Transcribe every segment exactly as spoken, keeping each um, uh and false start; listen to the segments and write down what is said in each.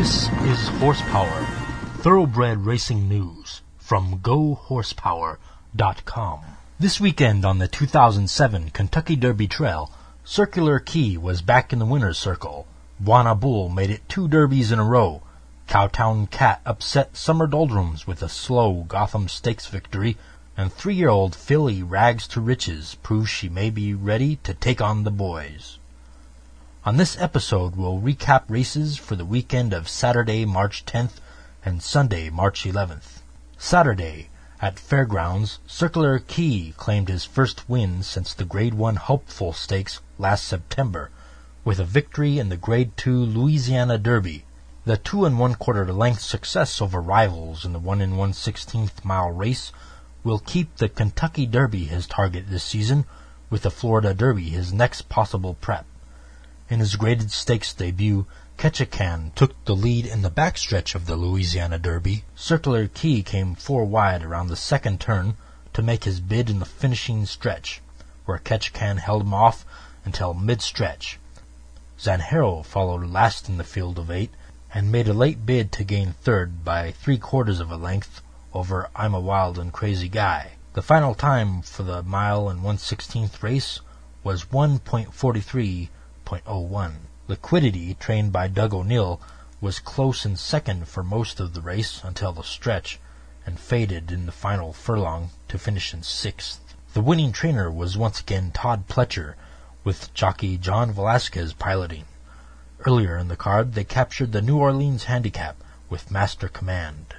This is Horsepower, thoroughbred racing news from go horsepower dot com. This weekend on the two thousand seven Kentucky Derby Trail, Circular Key was back in the winner's circle. Buona Bull made it two derbies in a row. Cowtown Cat upset Summer Doldrums with a slow Gotham Stakes victory, and three-year-old filly Rags to Riches proves she may be ready to take on the boys. On this episode, we'll recap races for the weekend of Saturday, March tenth and Sunday, March eleventh. Saturday, at Fairgrounds, Circular Key claimed his first win since the Grade one Hopeful Stakes last September, with a victory in the Grade two Louisiana Derby. The two and one quarter length success over rivals in the one and one sixteenth mile race will keep the Kentucky Derby his target this season, with the Florida Derby his next possible prep. In his graded stakes debut, Ketchikan took the lead in the backstretch of the Louisiana Derby. Circular Key came four wide around the second turn to make his bid in the finishing stretch, where Ketchikan held him off until mid-stretch. Zanjero followed last in the field of eight and made a late bid to gain third by three-quarters of a length over I'm a Wild and Crazy Guy. The final time for the mile and one sixteenth race was one forty-three point oh one. Liquidity, trained by Doug O'Neill, was close in second for most of the race until the stretch, and faded in the final furlong to finish in sixth. The winning trainer was once again Todd Pletcher, with jockey John Velasquez piloting. Earlier in the card, they captured the New Orleans Handicap with Master Command.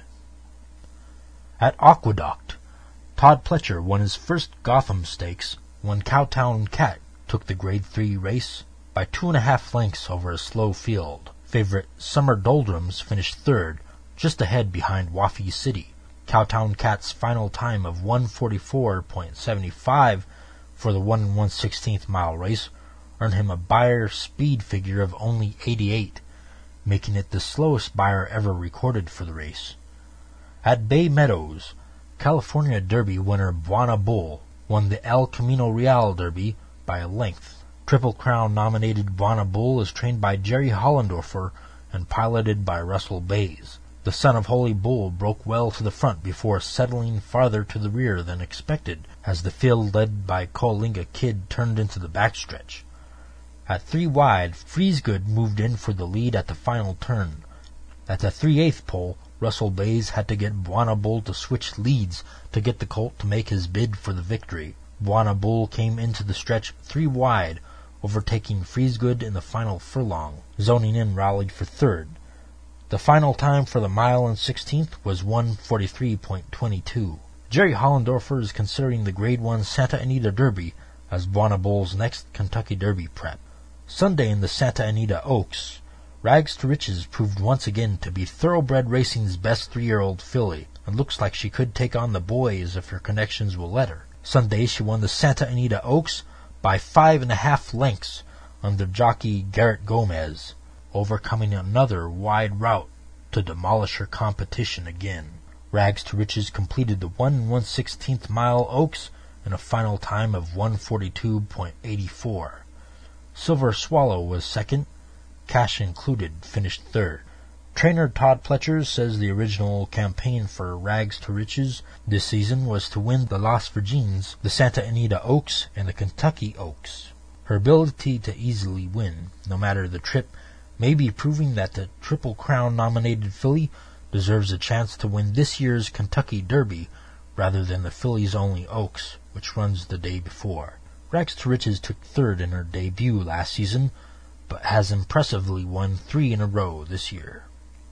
At Aqueduct, Todd Pletcher won his first Gotham Stakes when Cowtown Cat took the Grade three race by two and a half lengths over a slow field. Favorite Summer Doldrums finished third, just ahead behind Waffy City. Cowtown Cat's final time of one forty-four point seven five for the one and one sixteenth mile race earned him a Beyer speed figure of only eighty-eight, making it the slowest Beyer ever recorded for the race. At Bay Meadows, California Derby winner Buona Bull won the El Camino Real Derby by a length. Triple Crown nominated Buona Bull is trained by Jerry Hollendorfer and piloted by Russell Bays. The son of Holy Bull broke well to the front before settling farther to the rear than expected as the field led by Coalinga Kid turned into the backstretch. At three wide, Friesgood moved in for the lead at the final turn. At the three-eighth pole, Russell Bays had to get Buona Bull to switch leads to get the colt to make his bid for the victory. Buona Bull came into the stretch three wide, overtaking Friesgood in the final furlong. Zoning In rallied for third. The final time for the mile and sixteenth was one forty-three point two two. Jerry Hollendorfer is considering the Grade one Santa Anita Derby as Buona Bull's next Kentucky Derby prep. Sunday in the Santa Anita Oaks, Rags to Riches proved once again to be thoroughbred racing's best three-year-old filly, and looks like she could take on the boys if her connections will let her. Sunday she won the Santa Anita Oaks by five and a half lengths under jockey Garrett Gomez, overcoming another wide route to demolish her competition again. Rags to Riches completed the one and one sixteenth mile Oaks in a final time of one forty-two point eight four. Silver Swallow was second. Cash Included finished third. Trainer Todd Pletcher says the original campaign for Rags to Riches this season was to win the Las Virgins, the Santa Anita Oaks, and the Kentucky Oaks. Her ability to easily win, no matter the trip, may be proving that the Triple Crown nominated filly deserves a chance to win this year's Kentucky Derby rather than the filly's only Oaks, which runs the day before. Rags to Riches took third in her debut last season, but has impressively won three in a row this year.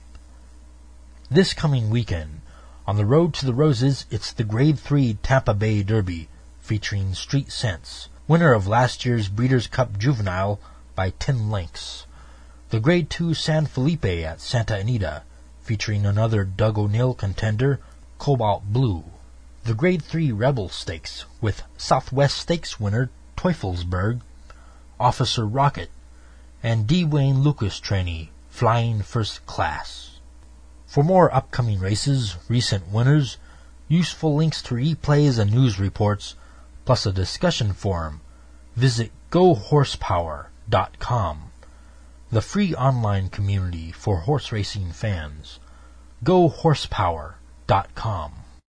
This coming weekend, on the road to the Roses, it's the Grade three Tampa Bay Derby, featuring Street Sense, winner of last year's Breeders' Cup Juvenile by ten lengths. The Grade two San Felipe at Santa Anita, featuring another Doug O'Neill contender, Cobalt Blue. The Grade three Rebel Stakes, with Southwest Stakes winner Teufelsberg, Officer Rocket, and D. Wayne Lucas trainee, Flying First Class. For more upcoming races, recent winners, useful links to replays and news reports, plus a discussion forum, visit go horsepower dot com. the free online community for horse racing fans. go horsepower dot com